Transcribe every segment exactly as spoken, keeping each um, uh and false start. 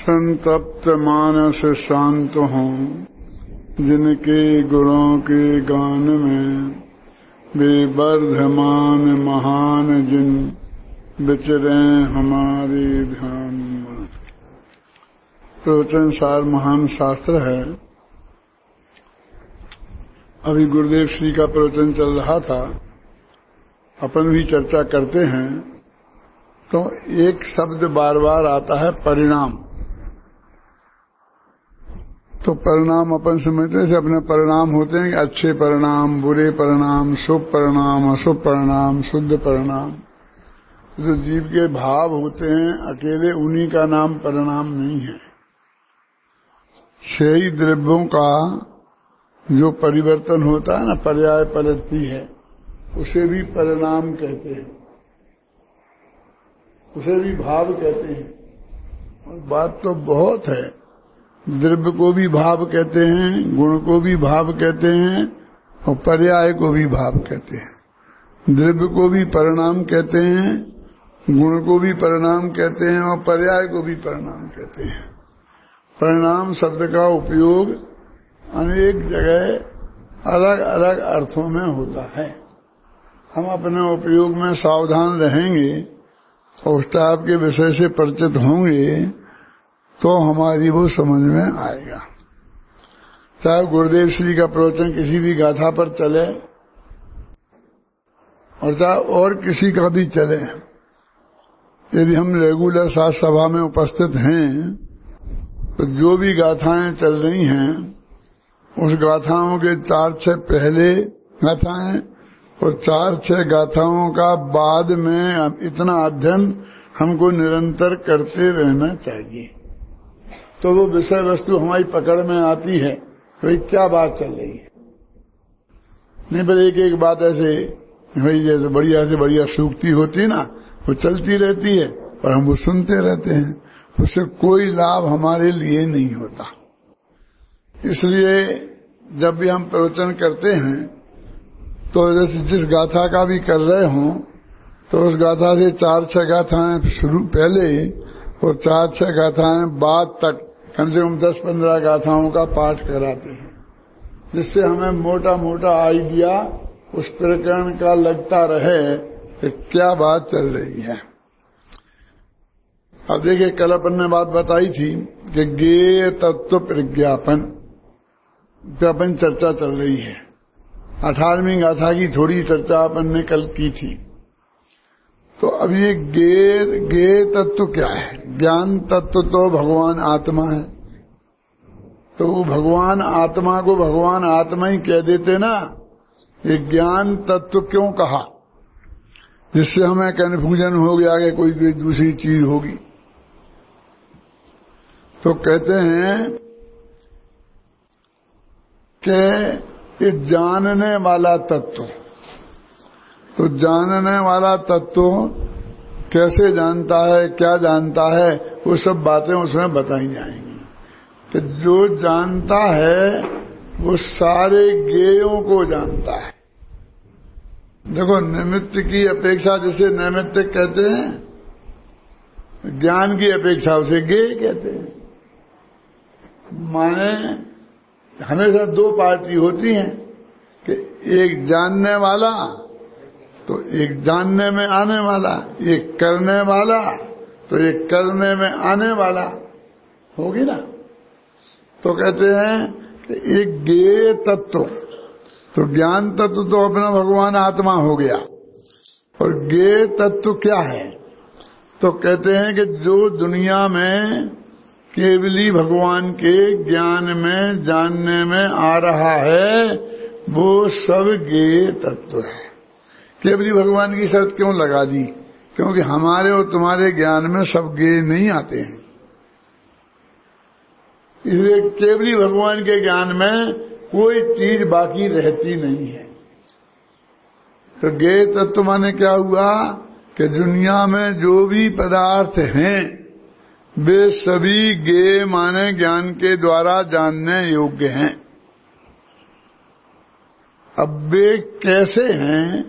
संतप्त मानस शांत हों, जिनके गुणों के गान में वे वर्धमान महान जिन विचरे हमारे ध्यान में। प्रवचन सार महान शास्त्र है। अभी गुरुदेव श्री का प्रवचन चल रहा था, अपन भी चर्चा करते हैं तो एक शब्द बार बार आता है, परिणाम। तो परिणाम अपन समझते से अपने परिणाम होते हैं कि अच्छे परिणाम, बुरे परिणाम, शुभ परिणाम, अशुभ परिणाम, शुद्ध परिणाम। जो जीव के भाव होते हैं अकेले उन्हीं का नाम परिणाम नहीं है। छह द्रव्यों का जो परिवर्तन होता है ना, पर्याय पलटती है, उसे भी परिणाम कहते हैं, उसे भी भाव कहते हैं। और बात तो बहुत है। द्रव्य को भी भाव कहते हैं, गुण को भी भाव कहते हैं और पर्याय को भी भाव कहते हैं। द्रव्य को भी परिणाम कहते हैं, गुण को भी परिणाम कहते हैं और पर्याय को भी परिणाम कहते हैं। परिणाम शब्द का उपयोग अनेक जगह अलग अलग अर्थों में होता है। हम अपने उपयोग में सावधान रहेंगे और उस टाइप के विषय से परिचित होंगे तो हमारी वो समझ में आएगा। चाहे गुरुदेव श्री का प्रवचन किसी भी गाथा पर चले और चाहे और किसी का भी चले, यदि हम रेगुलर साथ सभा में उपस्थित हैं तो जो भी गाथाएं चल रही हैं उस गाथाओं के चार छह पहले गाथाएं और चार छह गाथाओं का बाद में इतना अध्ययन हमको निरंतर करते रहना चाहिए। तो वो विषय वस्तु हमारी पकड़ में आती है, भाई क्या बात चल रही है। नहीं पर एक एक बात ऐसे भाई जैसे बढ़िया से बढ़िया सूक्ति होती ना, वो चलती रहती है और हम वो सुनते रहते हैं, उससे कोई लाभ हमारे लिए नहीं होता। इसलिए जब भी हम प्रवचन करते हैं तो जैसे जिस गाथा का भी कर रहे हों तो उस गाथा से चार छह गाथाएं शुरू पहले और चार छह गाथाएं बाद तक कम से कम दस पंद्रह गाथाओं का पाठ कराते हैं, जिससे हमें मोटा मोटा आइडिया उस प्रकरण का लगता रहे कि क्या बात चल रही है। अब देखिए, कल अपन ने बात बताई थी कि ज्ञेय तत्व प्रज्ञापन अपन चर्चा चल रही है। अठारहवीं गाथा की थोड़ी चर्चा अपन ने कल की थी। तो अब ये ज्ञेय ज्ञेय तत्व क्या है? ज्ञान तत्व तो भगवान आत्मा है। तो वो भगवान आत्मा को भगवान आत्मा ही कह देते ना, ये ज्ञान तत्व क्यों कहा? जिससे हमें कन्फ्यूजन हो गया कि कोई कोई दूसरी चीज होगी। तो कहते हैं कि ये जानने वाला तत्व, तो जानने वाला तत्व कैसे जानता है, क्या जानता है, वो सब बातें उसमें बताई जाएंगी। कि जो जानता है वो सारे ज्ञेयों को जानता है। देखो, निमित्त की अपेक्षा जिसे नैमित्त कहते हैं, ज्ञान की अपेक्षा उसे ज्ञेय कहते हैं। माने हमेशा दो पार्टी होती हैं कि एक जानने वाला तो एक जानने में आने वाला, एक करने वाला तो एक करने में आने वाला होगी ना। तो कहते हैं कि एक ज्ञेय तत्व, तो ज्ञान तत्व तो अपना भगवान आत्मा हो गया। और ज्ञेय तत्व क्या है? तो कहते हैं कि जो दुनिया में केवली भगवान के ज्ञान में जानने में आ रहा है वो सब ज्ञेय तत्व है। केवली भगवान की शर्त क्यों लगा दी? क्योंकि हमारे और तुम्हारे ज्ञान में सब ज्ञेय नहीं आते हैं। इसलिए केवली भगवान के ज्ञान में कोई चीज बाकी रहती नहीं है। तो ज्ञेय तत्व माने क्या हुआ कि दुनिया में जो भी पदार्थ हैं वे सभी ज्ञेय माने ज्ञान के द्वारा जानने योग्य हैं। अब वे कैसे हैं?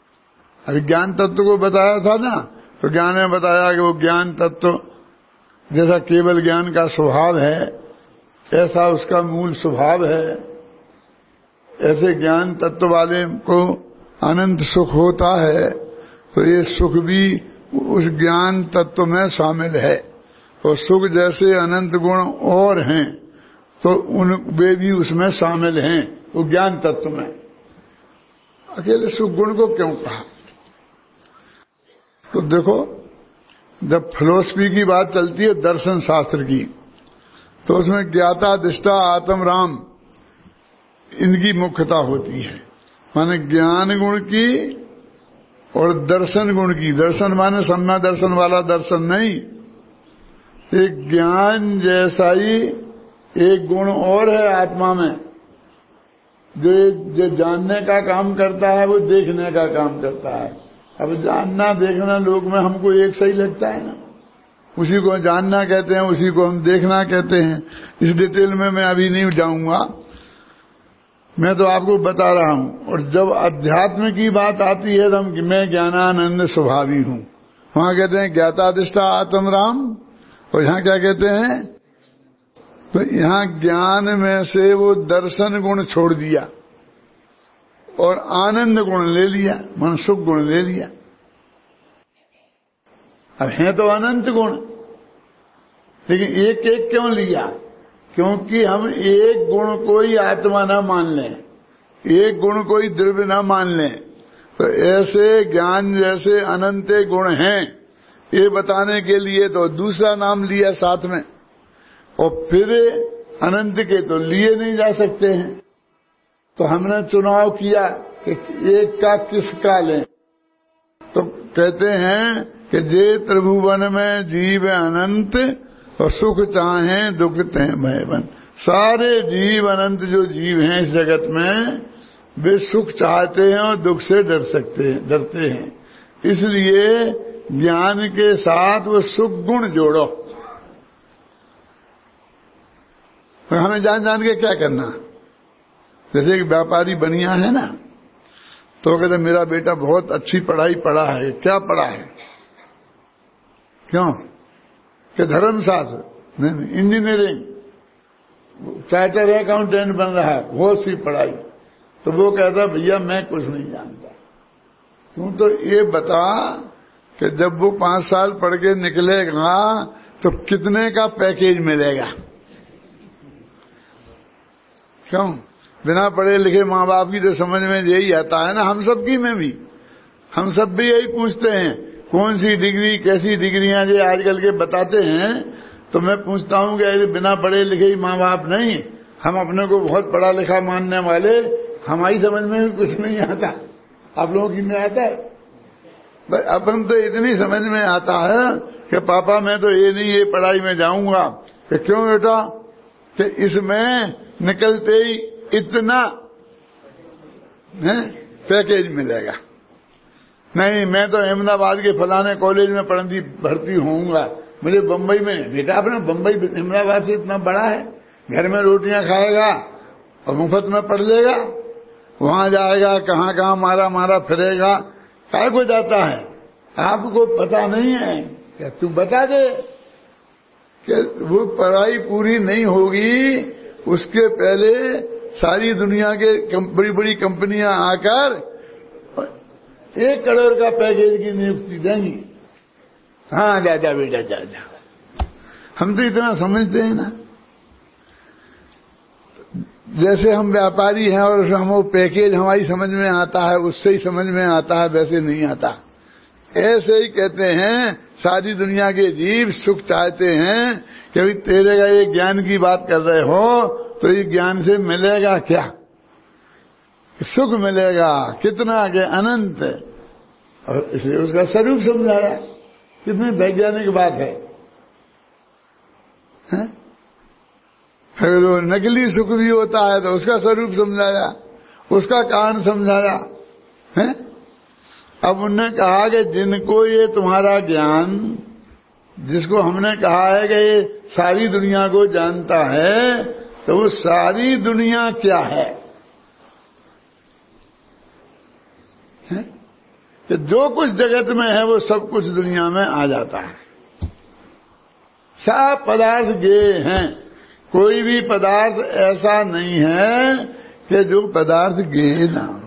अभी ज्ञान तत्व को बताया था ना, तो ज्ञान में बताया कि वो ज्ञान तत्व जैसा केवल ज्ञान का स्वभाव है ऐसा उसका मूल स्वभाव है। ऐसे ज्ञान तत्व वाले को अनंत सुख होता है, तो ये सुख भी उस ज्ञान तत्व में शामिल है। और सुख जैसे अनंत गुण और हैं तो उन वे भी उसमें शामिल हैं वो ज्ञान तत्व में। अकेले सुख गुण को क्यों कहा? तो देखो, जब फिलोसफी की बात चलती है दर्शन शास्त्र की, तो उसमें ज्ञाता दृष्टा आत्म राम इनकी मुख्यता होती है। माने ज्ञान गुण की और दर्शन गुण की। दर्शन माने सम्मा दर्शन वाला दर्शन नहीं, एक ज्ञान जैसा ही एक गुण और है आत्मा में, जो जो जानने का काम करता है वो देखने का काम करता है। अब जानना देखना लोग में हमको एक सही लगता है ना, उसी को जानना कहते हैं, उसी को हम देखना कहते हैं। इस डिटेल में मैं अभी नहीं जाऊंगा, मैं तो आपको बता रहा हूं। और जब अध्यात्म की बात आती है तो हम मैं ज्ञानानंद स्वभावी हूं, वहां कहते हैं ज्ञाताधिष्ठा आत्म राम। और यहां क्या कहते हैं? तो यहां ज्ञान में से वो दर्शन गुण छोड़ दिया और आनंद गुण ले लिया, मन सुख गुण ले लिया। अब है तो अनंत गुण, लेकिन एक एक क्यों लिया? क्योंकि हम एक गुण को ही आत्मा ना मान लें, एक गुण को ही द्रव्य ना मान लें। तो ऐसे ज्ञान जैसे अनंत गुण हैं ये बताने के लिए तो दूसरा नाम लिया साथ में। और फिर अनंत के तो लिए नहीं जा सकते हैं, तो हमने चुनाव किया कि एक का किसका लें। तो कहते हैं कि जे त्रिभुवन में जीव अनंत और सुख चाहें दुख ते भयवन। सारे जीव अनंत जो जीव हैं इस जगत में वे सुख चाहते हैं और दुख से डर सकते हैं, डरते हैं। इसलिए ज्ञान के साथ वो सुख गुण जोड़ो। तो हमें जान जान के क्या करना? जैसे कि व्यापारी बनिया है ना, तो कहते मेरा बेटा बहुत अच्छी पढ़ाई पढ़ा है। क्या पढ़ा है? क्यों? कि धर्मशास्त्र नहीं, इंजीनियरिंग, चार्टर अकाउंटेंट बन रहा है, बहुत सी पढ़ाई। तो वो कहता भैया मैं कुछ नहीं जानता, तू तो ये बता कि जब वो पांच साल पढ़ के निकलेगा तो कितने का पैकेज मिलेगा। क्यों? बिना पढ़े लिखे माँ बाप की तो समझ में यही आता है ना, हम सब की में भी, हम सब भी यही पूछते हैं कौन सी डिग्री, कैसी डिग्रियां जो आजकल के बताते हैं। तो मैं पूछता हूं कि बिना पढ़े लिखे ही माँ बाप नहीं, हम अपने को बहुत पढ़ा लिखा मानने वाले, हमारी समझ में भी कुछ नहीं आता, आप लोगों की में आता है। अपन तो इतनी समझ में आता है कि पापा मैं तो ये नहीं ये पढ़ाई में जाऊंगा। कि क्यों बेटा? कि इसमें निकलते ही इतना है पैकेज मिलेगा। नहीं मैं तो अहमदाबाद के फलाने कॉलेज में पढ़ती भर्ती होऊंगा, मुझे बंबई में। बेटा अपने बंबई अहमदाबाद से इतना बड़ा है, घर में रोटियां खाएगा और मुफ्त में पढ़ लेगा, वहां जाएगा कहां कहां मारा मारा फिरेगा। काय को जाता है? आपको पता नहीं है क्या? तू बता दे कि वो पढ़ाई पूरी नहीं होगी उसके पहले सारी दुनिया के बड़ी बड़ी कंपनियां आकर एक करोड़ का पैकेज की नियुक्ति देंगी। हाँ जा जा बेटा जा जा। हम तो इतना समझते हैं ना, जैसे हम व्यापारी हैं और हम वो पैकेज हमारी समझ में आता है उससे ही समझ में आता है, वैसे नहीं आता। ऐसे ही कहते हैं सारी दुनिया के जीव सुख चाहते हैं कि अभी तेरे का ये ज्ञान की बात कर रहे हो तो ये ज्ञान से मिलेगा क्या? सुख मिलेगा कितना के अनंत। और इसलिए उसका स्वरूप समझाया। कितनी वैज्ञानिक बात है, है? फिर वो नकली सुख भी होता है तो उसका स्वरूप समझाया, उसका कारण समझाया है। अब उन्होंने कहा कि जिनको ये तुम्हारा ज्ञान, जिसको हमने कहा है कि ये सारी दुनिया को जानता है, तो वो सारी दुनिया क्या है, है? कि जो कुछ जगत में है वो सब कुछ दुनिया में आ जाता है। सब पदार्थ ज्ञेय हैं। कोई भी पदार्थ ऐसा नहीं है कि जो पदार्थ ज्ञेय ना हो।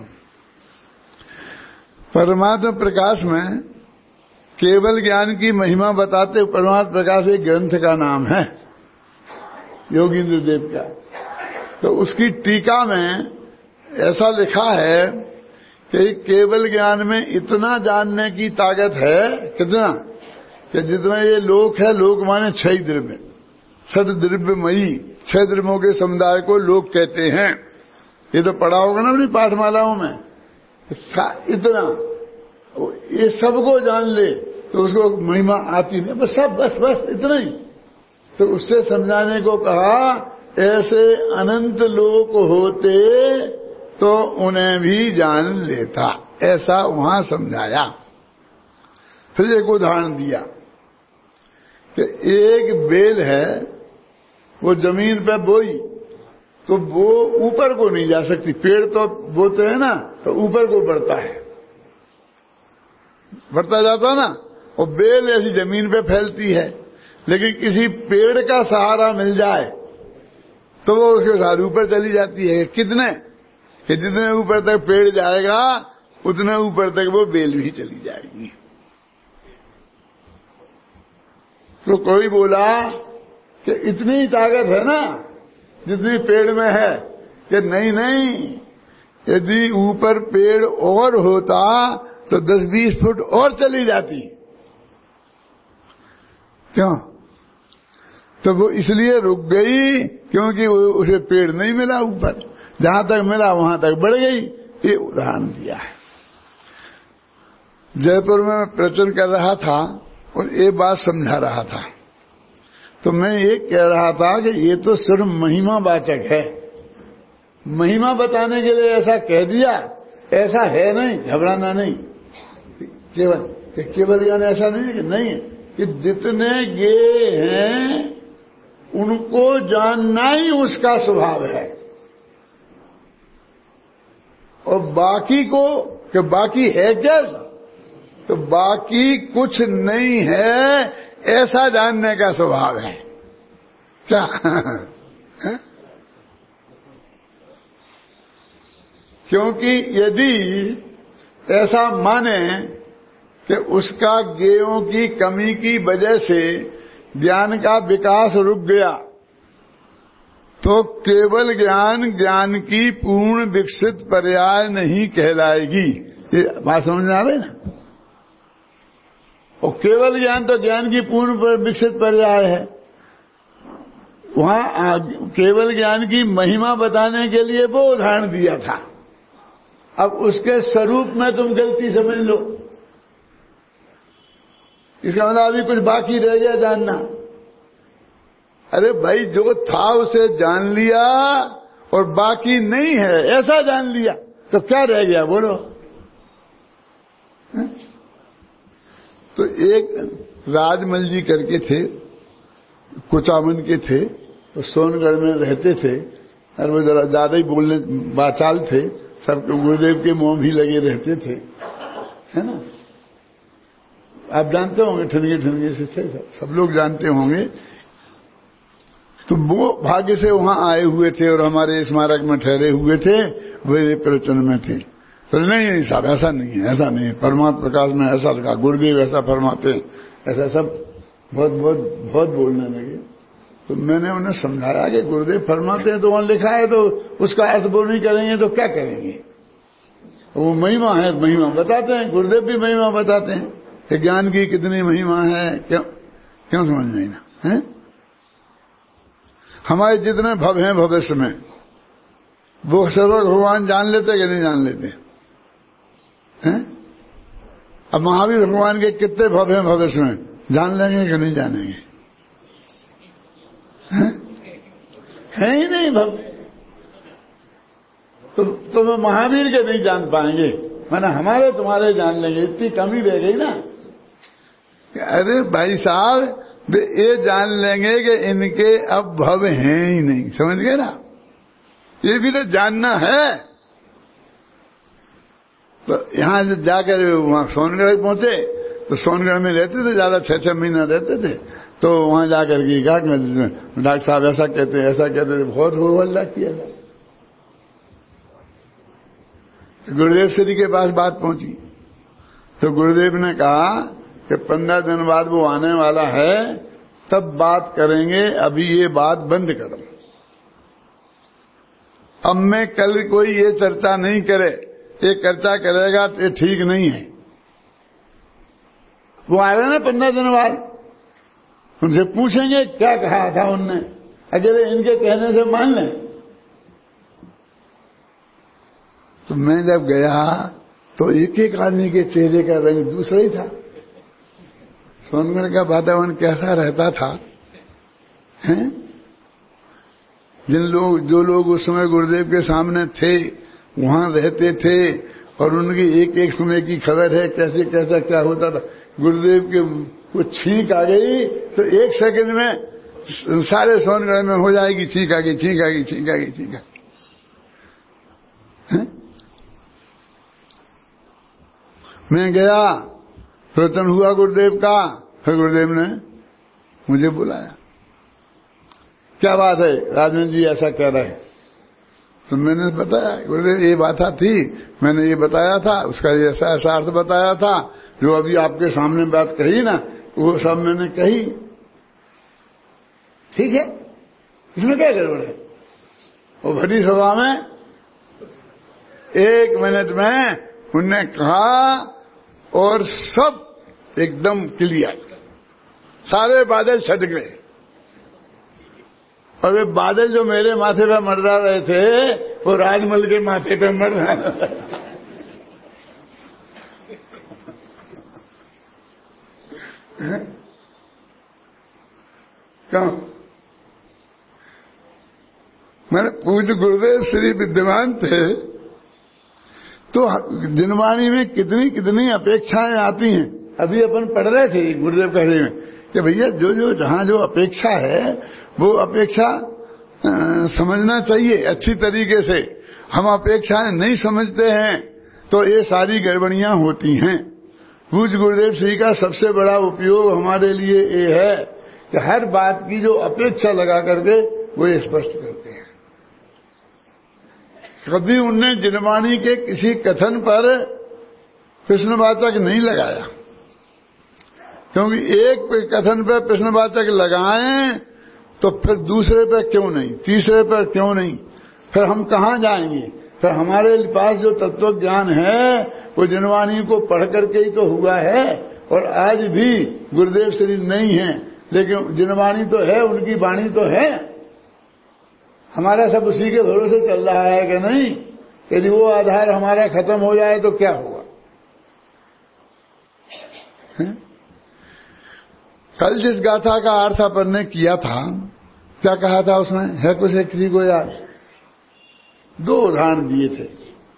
परमात्मा प्रकाश में केवल ज्ञान की महिमा बताते परमात्मा प्रकाश एक ग्रंथ का नाम है, योगींद्र देव का। तो उसकी टीका में ऐसा लिखा है कि केवल ज्ञान में इतना जानने की ताकत है, कितना कि जितना ये लोक है, लोक माने छह द्रव्य, छठ द्रव्यमयी, छह द्रव्यों के समुदाय को लोक कहते हैं। ये तो पढ़ा होगा ना अपनी पाठमालाओं में। इतना ये सबको जान ले तो उसको महिमा आती नहीं, बस सब बस बस इतना ही। तो उससे समझाने को कहा ऐसे अनंत लोक होते तो उन्हें भी जान लेता, ऐसा वहां समझाया। फिर एक उदाहरण दिया कि एक बेल है, वो जमीन पे बोई तो वो ऊपर को नहीं जा सकती। पेड़ तो बोते हैं ना तो ऊपर को बढ़ता है, बढ़ता जाता ना, और बेल ऐसी जमीन पे फैलती है। लेकिन किसी पेड़ का सहारा मिल जाए तो वो उसके साथ ऊपर चली जाती है। कितने कि जितने ऊपर तक पेड़ जाएगा उतने ऊपर तक वो बेल भी चली जाएगी। तो कोई बोला कि इतनी ही ताकत है ना जितनी पेड़ में है, कि नहीं नहीं, यदि ऊपर पेड़ और होता तो दस बीस फुट और चली जाती। क्यों? तो वो इसलिए रुक गई क्योंकि उसे पेड़ नहीं मिला ऊपर, जहां तक मिला वहां तक बढ़ गई। ये उदाहरण दिया है। जयपुर में मैं प्रवचन कर रहा था और ये बात समझा रहा था, तो मैं ये कह रहा था कि ये तो सिर्फ महिमा वाचक है। महिमा बताने के लिए ऐसा कह दिया, ऐसा है नहीं, घबराना नहीं। केवल केवल ज्ञान ऐसा नहीं है कि नहीं है, कि जितने ज्ञेय हैं उनको जानना ही उसका स्वभाव है। और बाकी को कि बाकी है क्या, तो बाकी कुछ नहीं है ऐसा जानने का स्वभाव है क्या? है? क्योंकि यदि ऐसा माने कि उसका ज्ञेयों की कमी की वजह से ज्ञान का विकास रुक गया, तो केवल ज्ञान ज्ञान की पूर्ण विकसित पर्याय नहीं कहलाएगी। ये बात समझ आ रही ना? और केवल ज्ञान तो ज्ञान की पूर्ण विकसित पर्याय है। वहां केवल ज्ञान की महिमा बताने के लिए वो उदाहरण दिया था। अब उसके स्वरूप में तुम गलती समझ लो, इसका मतलब अभी कुछ बाकी रह गया जानना। अरे भाई, जो था उसे जान लिया और बाकी नहीं है ऐसा जान लिया, तो क्या रह गया बोलो? है? तो एक राजमल जी करके थे, कुचामन के थे, तो सोनगढ़ में रहते थे, और वो जरा ज्यादा ही बोलने बाचाल थे, सबके गुरुदेव के मुंह भी लगे रहते थे, है ना? आप जानते होंगे, ठनगे ठनगे से थे, सब लोग जानते होंगे। तो वो भाग्य से वहां आए हुए थे और हमारे स्मारक में ठहरे हुए थे, वे प्रवचन में थे। तो नहीं नहीं साहब, ऐसा नहीं है, ऐसा नहीं है, परमात्मा प्रकाश में ऐसा लगा, गुरुदेव ऐसा फरमाते, ऐसा सब बहुत बहुत बहुत बोलने लगे। तो मैंने उन्हें समझाया कि गुरुदेव फरमाते हैं तो वहां लिखा है, तो उसका अर्थ वो नहीं करेंगे तो क्या करेंगे? वो महिमा है, महिमा बताते हैं, गुरुदेव भी महिमा बताते हैं कि ज्ञान की कितनी महिमा है। क्यों क्यों समझ नहीं ना है? हमारे जितने भव हैं भविष्य में, वो सर्व भगवान जान लेते कि नहीं जान लेते हैं? अब महावीर भगवान के कितने भव हैं भविष्य में, जान लेंगे कि नहीं जानेंगे? है, है ही नहीं भव। तो तुम्हें महावीर के नहीं जान पाएंगे, मैंने हमारे तुम्हारे जान लेंगे, इतनी कमी रह गई ना। अरे भाई साहब, ये जान लेंगे कि इनके अब भव हैं ही नहीं, समझ गए ना? ये भी तो जानना है। तो यहां जाकर वहां सोनगढ़ पहुंचे तो सोनगढ़ में रहते थे, ज्यादा छह छह महीना रहते थे। तो वहां जाकर के कहा कि डॉक्टर साहब ऐसा कहते हैं, ऐसा कहते थे, बहुत हो हल्ला किया था। गुरुदेव श्री के पास बात पहुंची तो गुरुदेव ने कहा कि पंद्रह दिन बाद वो आने वाला है, तब बात करेंगे, अभी ये बात बंद करो। अब मैं कल कोई ये चर्चा नहीं करे, ये चर्चा करेगा तो ये ठीक नहीं है। वो आ रहे ना पंद्रह दिन बाद, उनसे पूछेंगे क्या कहा था उनने, अकेले इनके कहने से मान लें। तो मैं जब गया तो एक एक आदमी के चेहरे का रंग दूसरा ही था। सोनगढ़ का वातावरण कैसा रहता था, हैं? जिन लोग जो लोग उस समय गुरुदेव के सामने थे, वहां रहते थे और उनकी एक एक समय की खबर है, कैसे कैसा क्या होता था। गुरुदेव के वो छींक आ गई तो एक सेकंड में सारे सोनगढ़ में हो जाएगी, छींक आ गई, छींक आ गई, छींक आ गई, छींक आ गई। मैं गया, प्रवचन हुआ गुरुदेव का, फिर गुरुदेव ने मुझे बुलाया, क्या बात है राजन जी ऐसा कह रहे हैं। तो मैंने बताया, गुरुदेव ये बात थी, मैंने ये बताया था, उसका ये ऐसा ऐसा अर्थ बताया था, जो अभी आपके सामने बात कही ना, वो सब मैंने कही। ठीक है, इसमें क्या गड़बड़ है। वो भरी सभा में एक मिनट में उनने कहा और सब एकदम क्लियर, सारे बादल छट गए। और वे बादल जो मेरे माथे पर मंडरा रहे थे, वो राजमल के माथे पर मंडरा रहे। क्यों? मैंने पूज्य गुरुदेव श्री विद्यमान थे तो दिनवाणी में कितनी कितनी अपेक्षाएं आती हैं। अभी अपन पढ़ रहे थे गुरुदेव कह रहे हैं कि भैया जो जो जहां जो अपेक्षा है वो अपेक्षा आ, समझना चाहिए अच्छी तरीके से। हम अपेक्षाएं नहीं समझते हैं तो ये सारी गड़बड़ियां होती हैं। पूज्य गुरुदेव श्री का सबसे बड़ा उपयोग हमारे लिए ये है कि हर बात की जो अपेक्षा लगा करके वो स्पष्ट करते हैं। कभी उनने जिनवाणी के किसी कथन पर प्रश्नवाचक नहीं लगाया, क्योंकि एक कथन पर प्रश्नवाचक लगाएं तो फिर दूसरे पर क्यों नहीं, तीसरे पर क्यों नहीं, फिर हम कहां जाएंगे। फिर हमारे पास जो तत्व ज्ञान है वो जिनवाणी को पढ़ करके ही तो हुआ है। और आज भी गुरुदेव श्री नहीं है, लेकिन जिनवाणी तो है, उनकी वाणी तो है। हमारा सब उसी के भरोसे चल रहा है कि नहीं। यदि वो आधार हमारा खत्म हो जाए तो क्या होगा। है? कल जिस गाथा का अर्थ अपन ने किया था, क्या कहा था उसमें, है कुछ एक किसी को याद? दो उदाहरण दिए थे।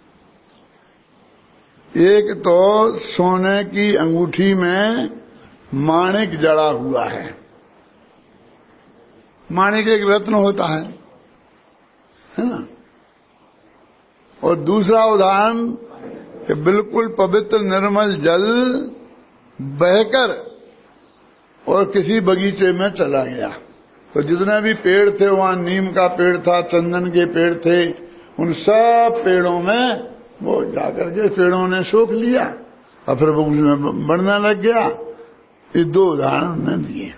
एक तो सोने की अंगूठी में माणिक जड़ा हुआ है। माणिक एक रत्न होता है, है ना। और दूसरा उदाहरण कि बिल्कुल पवित्र निर्मल जल बहकर और किसी बगीचे में चला गया। तो जितने भी पेड़ थे, वहां नीम का पेड़ था, चंदन के पेड़ थे, उन सब पेड़ों में वो जाकर के पेड़ों ने सोख लिया और फिर वो उसमें बढ़ने लग गया। ये दो उदाहरण उन्होंने दिए।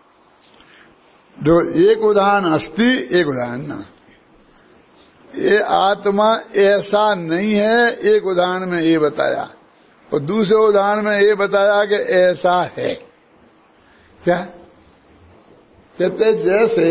जो एक उदाहरण अस्थि, एक उदाहरण नास्ति। ये आत्मा ऐसा नहीं है, एक उदाहरण में ये बताया, और दूसरे उदाहरण में ये बताया कि ऐसा है। क्या कहते, जैसे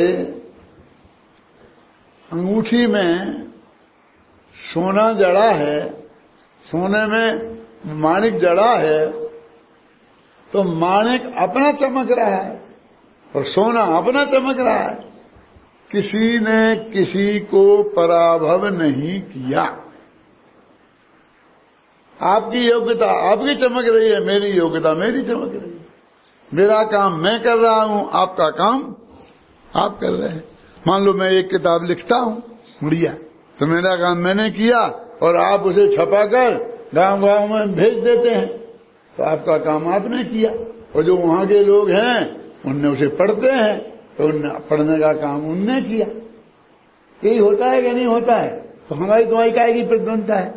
अंगूठी में सोना जड़ा है, सोने में माणिक जड़ा है, तो माणिक अपना चमक रहा है और सोना अपना चमक रहा है। किसी ने किसी को पराभव नहीं किया। आपकी योग्यता आपकी चमक रही है, मेरी योग्यता मेरी चमक रही है। मेरा काम मैं कर रहा हूं, आपका काम आप कर रहे हैं। मान लो मैं एक किताब लिखता हूं, बढ़िया, तो मेरा काम मैंने किया और आप उसे छपाकर गांव गांव में भेज देते हैं। तो आपका काम आपने किया, और जो वहां के लोग हैं उनने उसे पढ़ते हैं तो उनने पढ़ने का काम उनने किया। यही होता है कि नहीं होता है? तो हमारी तुम्हारी काय की प्रतिबद्धता है?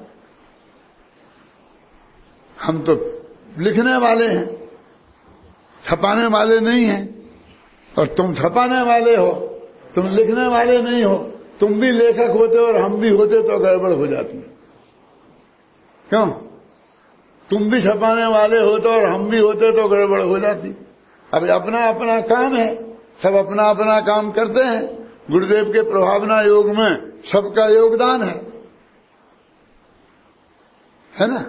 हम तो लिखने वाले हैं, छपाने वाले नहीं हैं। और तुम छपाने वाले हो, तुम लिखने वाले नहीं हो। तुम भी लेखक होते और हम भी होते तो गड़बड़ हो जाती। क्यों? तुम भी छपाने वाले होते और हम भी होते तो गड़बड़ हो जाती। अब अपना अपना काम है, सब अपना अपना काम करते हैं। गुरुदेव के प्रभावना योग में सबका योगदान है, है ना?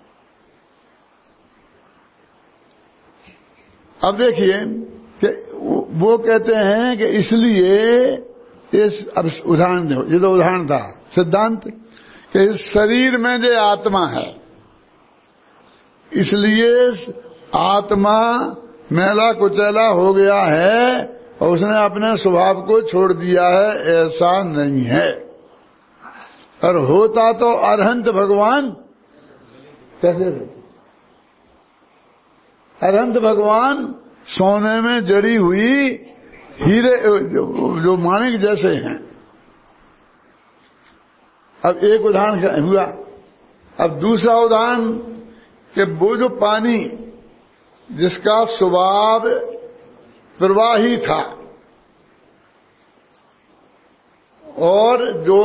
अब देखिए कि वो कहते हैं कि इसलिए इस, अब उदाहरण दो, ये तो उदाहरण था, सिद्धांत कि इस शरीर में जो आत्मा है, इसलिए आत्मा मैला कुचैला हो गया है और उसने अपने स्वभाव को छोड़ दिया है, ऐसा नहीं है। और होता तो अरहंत भगवान कैसे रहते? अरहंत भगवान सोने में जड़ी हुई हीरे जो माणिक जैसे हैं। अब एक उदाहरण हुआ। अब दूसरा उदाहरण कि वो जो पानी जिसका स्वभाव प्रवाही था और जो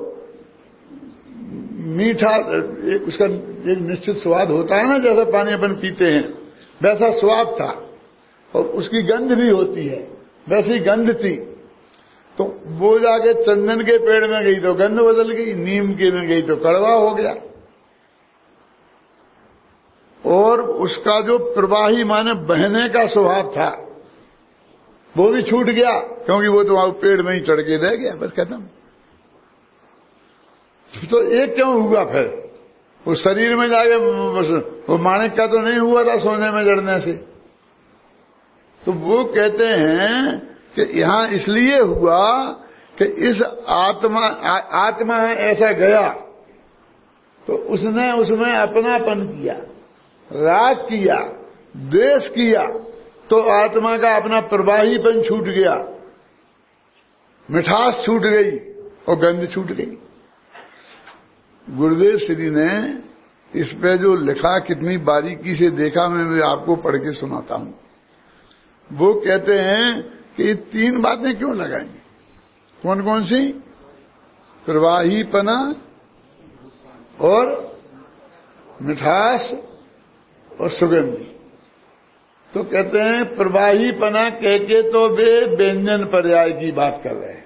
मीठा, एक उसका एक निश्चित स्वाद होता है ना, जैसा पानी अपन पीते हैं वैसा स्वाद था, और उसकी गंध भी होती है, वैसी गंध थी। तो वो जाके चंदन के पेड़ में गई तो गंध बदल गई, नीम के में गई तो कड़वा हो गया। और उसका जो प्रवाही माने बहने का स्वभाव था वो भी छूट गया, क्योंकि वो तो वहां पेड़ में ही चढ़ के रह गया, बस खत्म। तो एक क्यों हुआ फिर? वो शरीर में जाके वो माणिक का तो नहीं हुआ था सोने में जड़ने से। तो वो कहते हैं कि यहां इसलिए हुआ कि इस आत्मा आ, आत्मा ऐसा गया तो उसने उसमें अपनापन किया, राग किया, द्वेष किया, तो आत्मा का अपना प्रवाहीपन छूट गया, मिठास छूट गई और गंध छूट गई। गुरुदेव श्री ने इस पे जो लिखा कितनी बारीकी से देखा, मैं आपको पढ़ के सुनाता हूं। वो कहते हैं कि ये तीन बातें क्यों लगाई? कौन कौन सी? प्रवाहीपना और मिठास और सुगंधी। तो कहते हैं प्रवाहीपना कह के तो वे व्यंजन पर्याय की बात कर रहे हैं,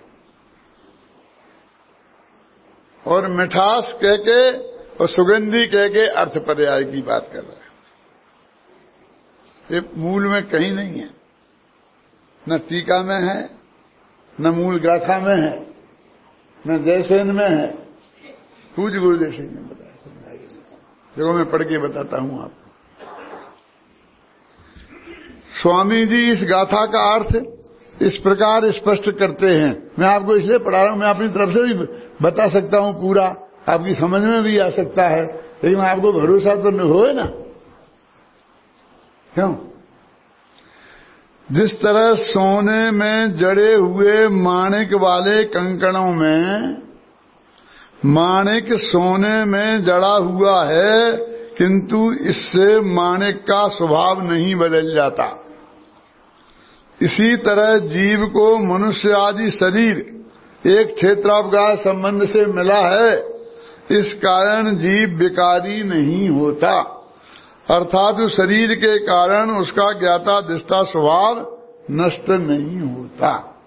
और मिठास कह के और सुगंधी कह के अर्थ पर्याय की बात कर रहे हैं। ये मूल में कहीं नहीं है, न टीका में है, न मूल गाथा में है, न जयसेन में है। पूज्य गुरुदेव सिंह ने बताया, समझाइए। देखो मैं पढ़ के बताता हूं आपको। स्वामी जी इस गाथा का अर्थ इस प्रकार स्पष्ट करते हैं। मैं आपको इसलिए पढ़ा रहा हूं, मैं अपनी तरफ से भी बता सकता हूं पूरा, आपकी समझ में भी आ सकता है, लेकिन आपको भरोसा तो नहीं होए ना। क्यों? जिस तरह सोने में जड़े हुए माणिक वाले कंकड़ों में माणिक सोने में जड़ा हुआ है, किंतु इससे माणिक का स्वभाव नहीं बदल जाता, इसी तरह जीव को मनुष्य आदि शरीर एक क्षेत्रावकाश संबंध से मिला है, इस कारण जीव विकारी नहीं होता, अर्थात उस शरीर के कारण उसका ज्ञाता दृष्टा स्वभाव नष्ट नहीं होता।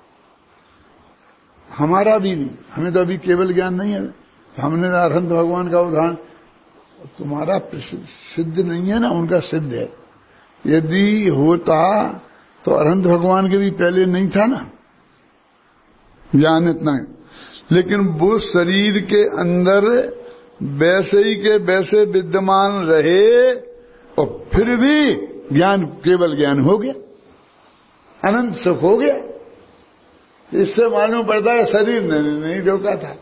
हमारा भी नहीं, हमें तो अभी केवल ज्ञान नहीं है। हमने अरहंत भगवान का उदाहरण, तुम्हारा सिद्ध नहीं है ना, उनका सिद्ध है। यदि होता तो अरहंत भगवान के भी पहले नहीं था ना ज्ञान इतना, लेकिन वो शरीर के अंदर वैसे ही के वैसे विद्यमान रहे और फिर भी ज्ञान केवल ज्ञान हो गया, अनंत सुख हो गया। इससे मालूम पड़ता है शरीर ने नहीं रोका था।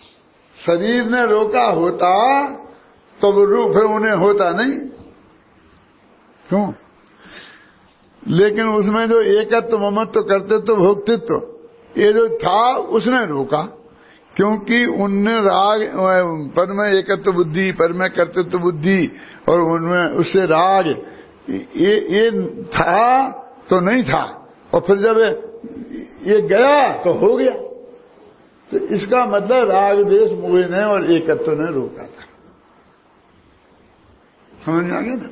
शरीर ने रोका होता तो वो रूप है उन्हें होता नहीं, क्यों? लेकिन उसमें जो एकत्व ममत्व कर्तृत्व भोक्तृत्व ये जो था उसने रोका, क्योंकि उनने राग पर में एकत्व बुद्धि, पर में कर्तृत्व बुद्धि और उनमें उससे राग ये ये था तो नहीं था, और फिर जब ये गया तो हो गया। तो इसका मतलब राग देश मोह ने और एकत्व ने रोका था। समझ में आ गया ना?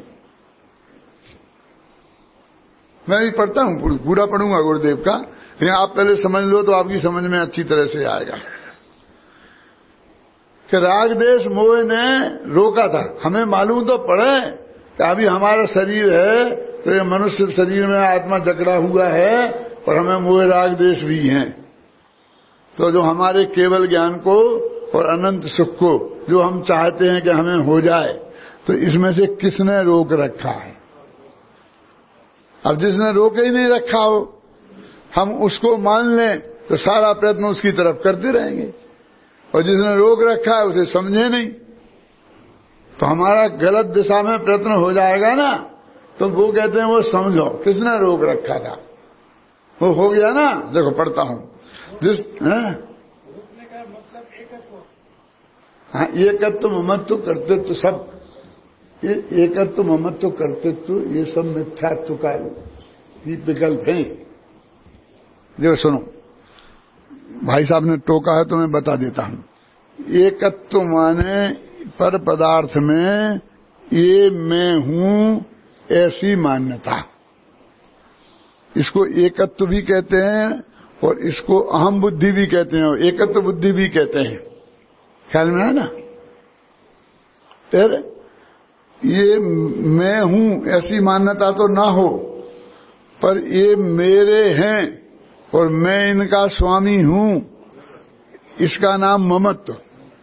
मैं भी पढ़ता हूं, पूरा पढ़ूंगा गुरुदेव का, लेकिन आप पहले समझ लो तो आपकी समझ में अच्छी तरह से आएगा कि राग देश मोह ने रोका था। हमें मालूम तो पड़े कि अभी हमारा शरीर है तो ये मनुष्य शरीर में आत्मा जकड़ा हुआ है और हमें मोह राग देश भी हैं, तो जो हमारे केवल ज्ञान को और अनंत सुख को जो हम चाहते हैं कि हमें हो जाए, तो इसमें से किसने रोक रखा है? अब जिसने रोक ही नहीं रखा हो, हम उसको मान लें तो सारा प्रयत्न उसकी तरफ करते रहेंगे, और जिसने रोक रखा है उसे समझे नहीं तो हमारा गलत दिशा में प्रयत्न हो जाएगा ना। तो वो कहते हैं वो समझो किसने रोक रखा था, वो हो गया ना। देखो पढ़ता हूं, जिस रोकने का मतलब एकत्व, हाँ एकत्व ममत्व कर्तृत्व सब, ये एकत्व ममत्व कर्तृत्व ये सब मिथ्यात्व का ही विकल्प है। देखो सुनो, भाई साहब ने टोका है तो मैं बता देता हूं। एकत्व माने पर पदार्थ में ये मैं हूं ऐसी मान्यता, इसको एकत्व भी कहते हैं और इसको अहम बुद्धि भी कहते हैं और एकत्व बुद्धि भी कहते हैं। ख्याल में है ना? फिर ये मैं हूं ऐसी मान्यता तो ना हो, पर ये मेरे हैं और मैं इनका स्वामी हूं, इसका नाम ममत्व,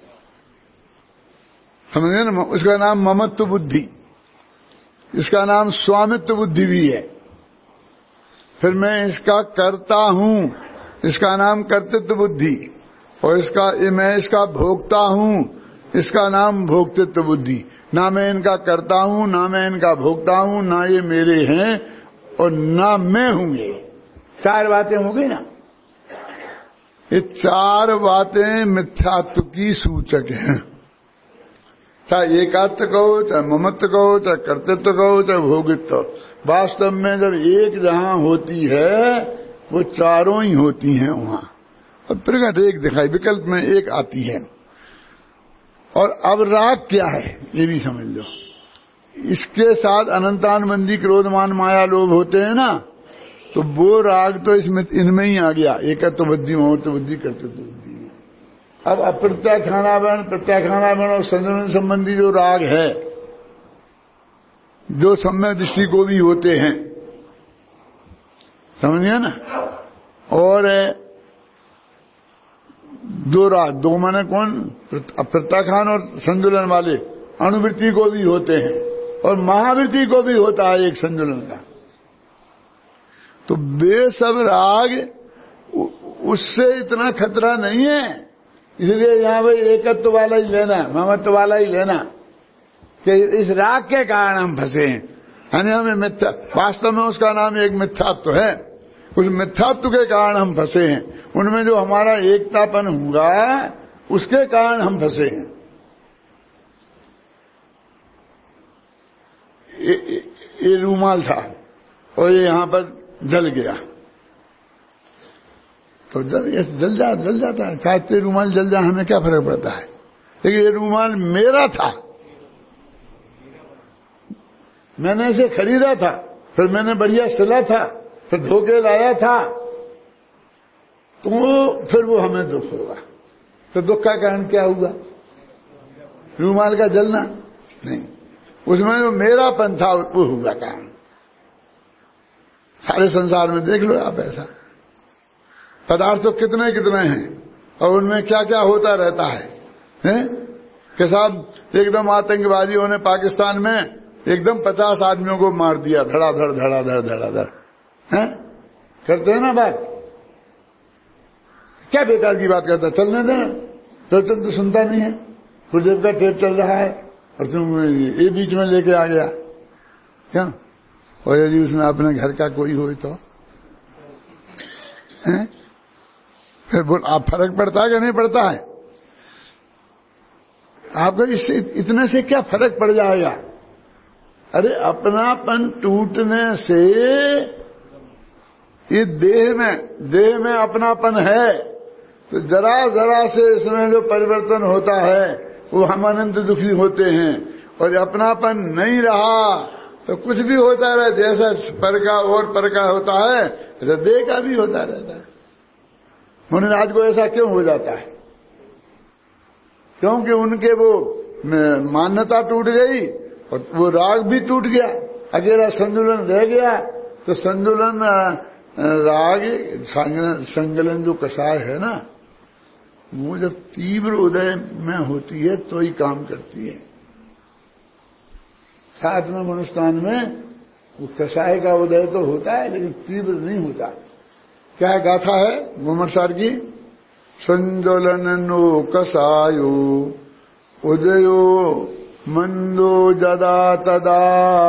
समझ गए ना? उसका नाम ममत्व बुद्धि, इसका नाम स्वामित्व बुद्धि भी है। फिर मैं इसका करता हूं, इसका नाम कर्तृत्व बुद्धि, और इसका मैं इसका भोगता हूं, इसका नाम भोक्तृत्व बुद्धि। ना मैं इनका करता हूं, ना मैं इनका भोगता हूं, ना ये मेरे हैं और ना मैं हूं। ये चार बातें हो गई ना। ये चार बातें मिथ्यात्व की सूचक हैं। चाहे एकात्व कहो, चाहे ममत्व कहो, चाहे कर्तृत्व कहो, चाहे भोगित्व, वास्तव में जब एक जहां होती है वो चारों ही होती हैं वहां। और प्रगट एक दिखाई, विकल्प में एक आती है। और अब राग क्या है ये भी समझ लो। इसके साथ अनंतानुबंधी क्रोध मान माया लोभ होते हैं ना, तो वो राग तो इसमें इनमें ही आ गया, एकत्व बुद्धि ममत्व बुद्धि कर्तृत्व बुद्धि में। अब अप्रत्याख्यानावरण प्रत्याख्यानावरण और संजनन संबंधी जो राग है, जो सम्यक दृष्टि को भी होते हैं, समझिए ना। और दो राग, दो माने कौन? प्रत्याख्यान और संजुलन वाले अणुवृत्ति को भी होते हैं और महावृत्ति को भी होता है एक संजुलन का। तो वे सब राग उससे इतना खतरा नहीं है, इसलिए यहां भाई एकत्व वाला ही लेना, ममत्व वाला ही लेना कि इस राग के कारण हम फंसे हैं, यानी हमें मिथ्या, वास्तव में उसका नाम एक मिथ्यात्व है। उस मिथ्यात्व के कारण हम फंसे हैं, उनमें जो हमारा एकतापन हुआ उसके कारण हम फंसे हैं। ये, ये रूमाल था और ये यहां पर जल गया, तो जल जल जा जल जाता है, चाहते रूमाल जल जाए हमें क्या फर्क पड़ता है। लेकिन ये रूमाल मेरा था, मैंने इसे खरीदा था, फिर मैंने बढ़िया सिला था, फिर धोके लाया था, तो फिर वो हमें दुख होगा। तो दुख का कारण क्या हुआ? रूमाल का जलना नहीं, उसमें जो मेरापन था वो हुआ कारण। सारे संसार में देख लो आप, ऐसा पदार्थ तो कितने कितने हैं और उनमें क्या क्या होता रहता है, हैं? कि साहब एकदम आतंकवादियों ने पाकिस्तान में एकदम पचास आदमियों को मार दिया, धड़ाधड़ धड़ाधड़ धड़ाधड़, हैं? करते हैं ना बात, क्या बेकार की बात करता, चलने देना। तो तुम तो सुनता नहीं है, गुरुदेव का टेप चल रहा है और तुम ये बीच में लेके आ गया, क्या और यदि उसमें अपने घर का कोई हो तो है? फिर बोल आप फर्क पड़ता है कि नहीं पड़ता है? आपको इससे इतने से क्या फर्क पड़ जाएगा? अरे अपनापन टूटने से ये देह में देह में अपनापन है तो जरा जरा से इसमें जो परिवर्तन होता है वो हम अनंत दुखी होते हैं। और अपनापन नहीं रहा तो कुछ भी होता रहे, जैसा पर का और पर का होता है ऐसा देह का भी होता रहता है। मुनिराज को ऐसा क्यों हो जाता है? क्योंकि उनके वो मान्यता टूट गई और वो राग भी टूट गया, अकेला संतुलन रह गया। तो संतुलन राग संगलन जो कषाय है ना, वो जब तीव्र उदय में होती है तो ही काम करती है। सातवें गुणस्थान में वो कषाय का उदय तो होता है लेकिन तीव्र नहीं होता। क्या गाथा है गुमरसार की? संजोलनो कषायो उदयो मंदो जदा तदा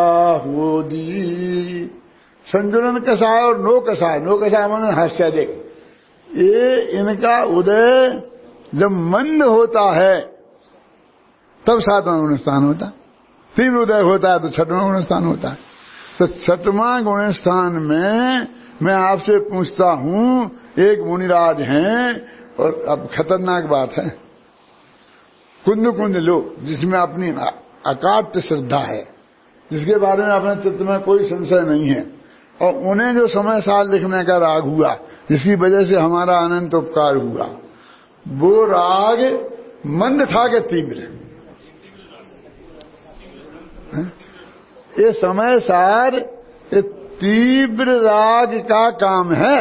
होदी। संजुलन कषाय और नो कषाय, नो कषाय माने हास्यादिक, ये इनका उदय जब मंद होता है तब सातवां गुणस्थान होता है। तीव्र उदय होता है तो छठवां गुणस्थान होता है। तो छठवां गुणस्थान में मैं आपसे पूछता हूं, एक मुनिराज हैं और अब खतरनाक बात है, कुंद कुंद लोग जिसमें अपनी अकाट्य श्रद्धा है, जिसके बारे में अपने चित्त में कोई संशय नहीं है, और उन्हें जो समय साल लिखने का राग हुआ जिसकी वजह से हमारा अनंत उपकार हुआ, वो राग मंद था कि तीव्र? ये समय सार ये तीव्र राग का काम है।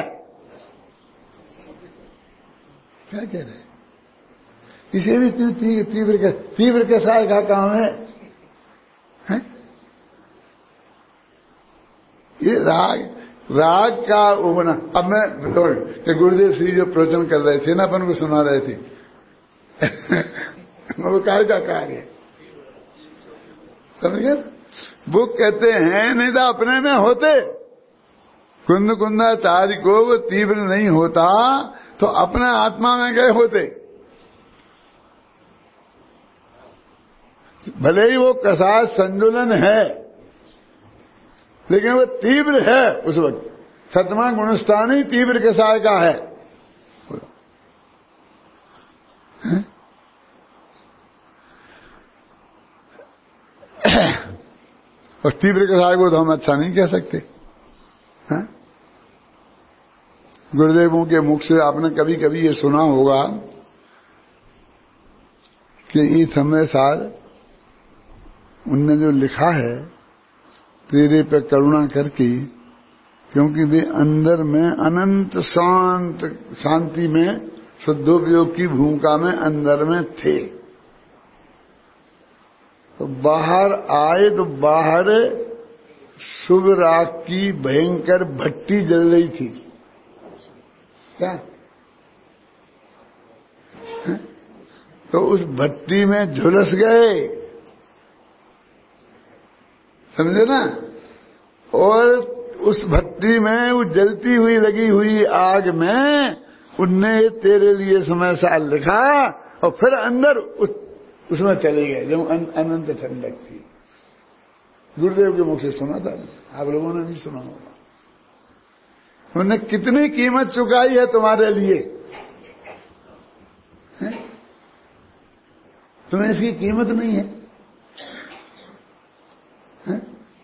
क्या कह रहे? इसे भी तीव्र के तीव्र के सार का काम है, है? ये राग राग का होना। अब मैं तो गुरुदेव श्री जो प्रवचन कर रहे थे ना, अपन को सुना रहे थे वो काय का कार्य समझ गए? वो कहते हैं नहीं तो अपने में होते, कुंद कुंदाचार्य को वो तीव्र नहीं होता तो अपने आत्मा में गए होते। भले ही वो कषाय संजुलन है लेकिन वो तीव्र है उस वक्त। छठवां गुणस्थान ही तीव्र कषाय का है, है? और तीव्र कषाय को तो हम अच्छा नहीं कह सकते, हैं? गुरुदेवों के मुख से आपने कभी कभी ये सुना होगा कि ये समय सार उनने जो लिखा है तेरे पे करुणा करके, क्योंकि वे अंदर में अनंत शांत शांति में शुद्धोपयोग की भूमिका में अंदर में थे, तो बाहर आए तो बाहर शुभ राग की भयंकर भट्टी जल रही थी। क्या? तो उस भट्टी में झुलस गए, समझे ना? और उस भट्टी में वो जलती हुई लगी हुई आग में उनने तेरे लिए समय साल लिखा और फिर अंदर उस उसमें चले गए जब अनंत ठंडक थी। गुरुदेव के मुख से सुना था, आप लोगों ने भी सुना होगा। उन्होंने कितनी कीमत चुकाई है तुम्हारे लिए, है? तुम्हें इसकी कीमत नहीं है, है?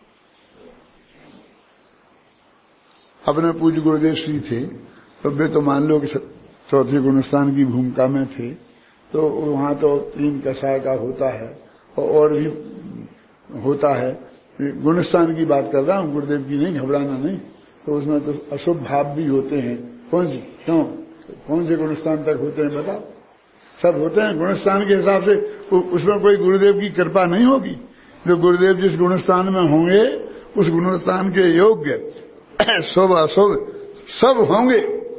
अपने पूज्य गुरुदेव श्री थे तो वे तो मान लो कि चौथे गुणस्थान की भूमिका में थे, तो वहां तो तीन कषाय का होता है और भी होता है। गुणस्थान की बात कर रहा हूं, गुरुदेव की नहीं, घबराना नहीं। तो उसमें तो अशुभ भाव भी होते हैं। कौन सी क्यों कौन से गुणस्थान तक होते हैं बताओ? सब होते हैं गुणस्थान के हिसाब से। उसमें कोई गुरुदेव की कृपा नहीं होगी। जो गुरुदेव जिस गुणस्थान में होंगे उस गुणस्थान के योग्य शुभ अशुभ सब होंगे,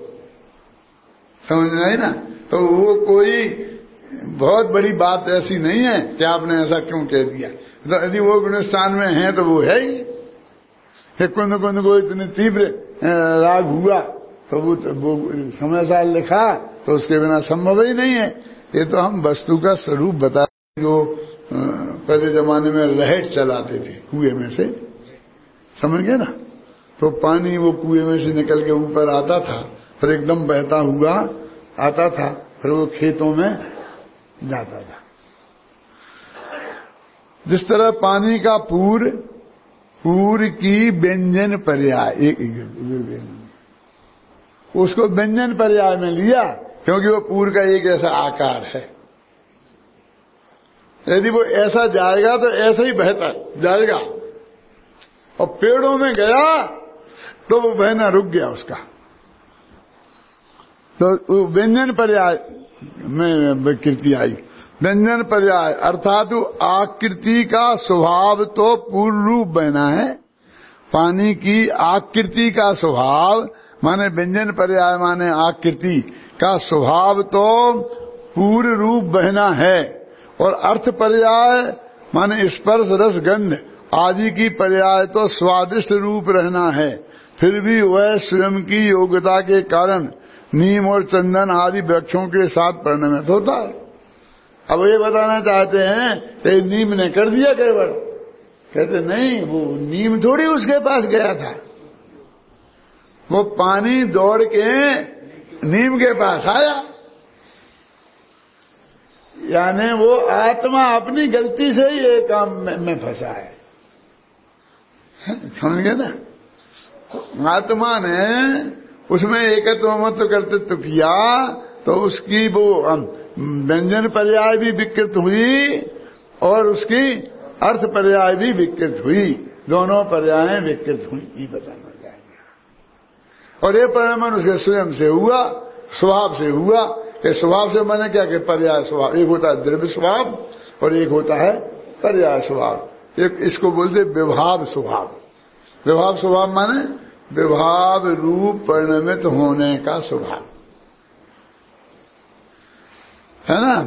समझ नहीं ना? तो वो कोई बहुत बड़ी बात ऐसी नहीं है कि आपने ऐसा क्यों कह दिया। तो यदि वो गुणस्थान में है तो वो है ही। कि कुंद कुंद को इतनी तीव्र राग हुआ तो वो, वो समय साल लिखा तो उसके बिना संभव ही नहीं है। ये तो हम वस्तु का स्वरूप बता, जो पहले जमाने में रहट चलाते थे कुएं में से, समझ गए ना, तो पानी वो कुएं में से निकल के ऊपर आता था, फिर एकदम बहता हुआ आता था, फिर वो खेतों में जाता था। जिस तरह पानी का पूर, पूर की व्यंजन पर्याय, एक, एक, उसको व्यंजन पर्याय में लिया क्योंकि वो पूर का एक ऐसा आकार है। यदि वो ऐसा जाएगा तो ऐसा ही बहता जाएगा, और पेड़ों में गया तो वो बहना रुक गया उसका। तो व्यंजन पर्याय में विकृति आई। व्यंजन पर्याय अर्थात आकृति का स्वभाव तो पूर्ण रूप बहना है। पानी की आकृति का स्वभाव माने व्यंजन पर्याय माने आकृति का स्वभाव तो पूर्ण रूप बहना है, और अर्थ पर्याय माने स्पर्श रस गंध आदि की पर्याय तो स्वादिष्ट रूप रहना है। फिर भी वह स्वयं की योग्यता के कारण नीम और चंदन आदि वृक्षों के साथ परिणमित होता है। अब ये बताना चाहते हैं कि नीम ने कर दिया गड़बड़, कहते नहीं, वो नीम थोड़ी उसके पास गया था, वो पानी दौड़ के नीम के पास आया। यानी वो आत्मा अपनी गलती से ही ये काम में, में फंसा है, समझ गए ना। आत्मा ने उसमें एकत्व मत कर्तृत्व किया तो उसकी वो व्यंजन पर्याय भी विकृत हुई और उसकी अर्थ पर्याय भी विकृत हुई, दोनों पर्याय विकृत हुई, ये बताना चाहिए। और ये परिणाम उसके स्वयं से हुआ, स्वभाव से हुआ। कि स्वभाव से माने क्या कि पर्याय स्वभाव, एक होता है द्रव्य स्वभाव और एक होता है पर्याय स्वभाव। एक इसको बोलते विभाव स्वभाव। विभाव स्वभाव माने विभाव रूप परिणमित होने का स्वभाव, है ना।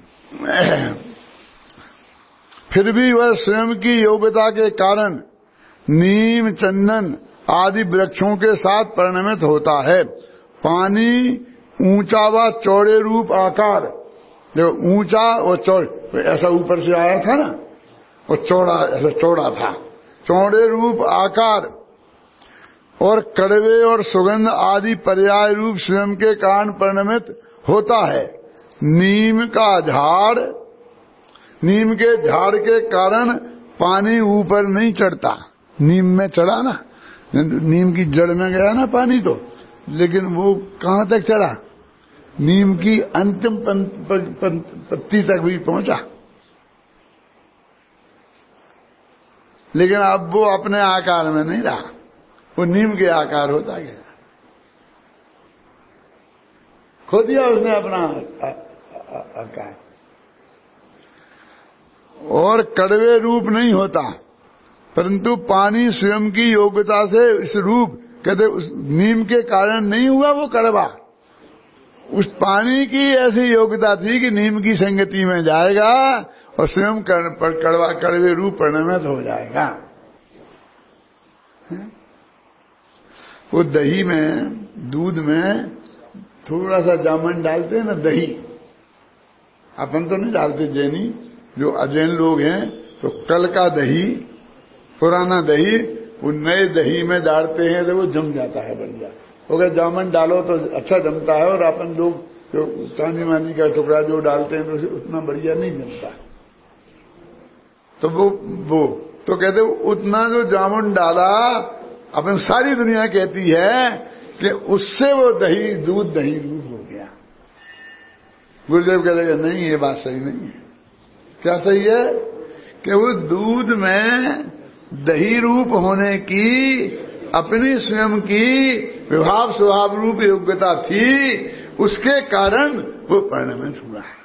फिर भी वह स्वयं की योग्यता के कारण नीम चंदन आदि वृक्षों के साथ परिणमित होता है। पानी ऊंचा व चौड़े रूप आकार, जो ऊंचा और चौड़े, ऐसा ऊपर से आया था ना, वो चौड़ा, ऐसा चौड़ा था, चौड़े रूप आकार और कड़वे और सुगंध आदि पर्याय रूप स्वयं के कारण परिणमित होता है। नीम का झाड़, नीम के झाड़ के कारण पानी ऊपर नहीं चढ़ता। नीम में चढ़ा ना, नीम की जड़ में गया ना पानी तो, लेकिन वो कहां तक चढ़ा? नीम की अंतिम पत्ती तक भी पहुंचा, लेकिन अब वो अपने आकार में नहीं रहा, वो नीम के आकार होता गया। खो दिया उसने अपना आकार, और कड़वे रूप नहीं होता, परंतु पानी स्वयं की योग्यता से इस रूप, कहते उस नीम के कारण नहीं हुआ वो कड़वा, उस पानी की ऐसी योग्यता थी कि नीम की संगति में जाएगा और स्वयं कड़वा कड़वे रूप परिणमित हो जाएगा। वो दही में, दूध में थोड़ा सा जामुन डालते हैं ना, दही अपन तो नहीं डालते, जैनी जो अजैन लोग हैं तो कल का दही, पुराना दही वो नए दही में डालते हैं तो वो जम जाता है बढ़िया। अगर जामुन डालो तो अच्छा जमता है, और अपन लोग जो चांदी मानी का टुकड़ा जो डालते हैं तो उतना बढ़िया नहीं जमता। तो वो वो तो कहते उतना जो जामुन डाला, अपन सारी दुनिया कहती है कि उससे वो दही, दूध दही रूप हो गया। गुरुदेव कहते नहीं, ये बात सही नहीं है। क्या सही है? कि वो दूध में दही रूप होने की अपनी स्वयं की विभाव स्वभाव रूप योग्यता थी, उसके कारण वो परिणमित हुआ है।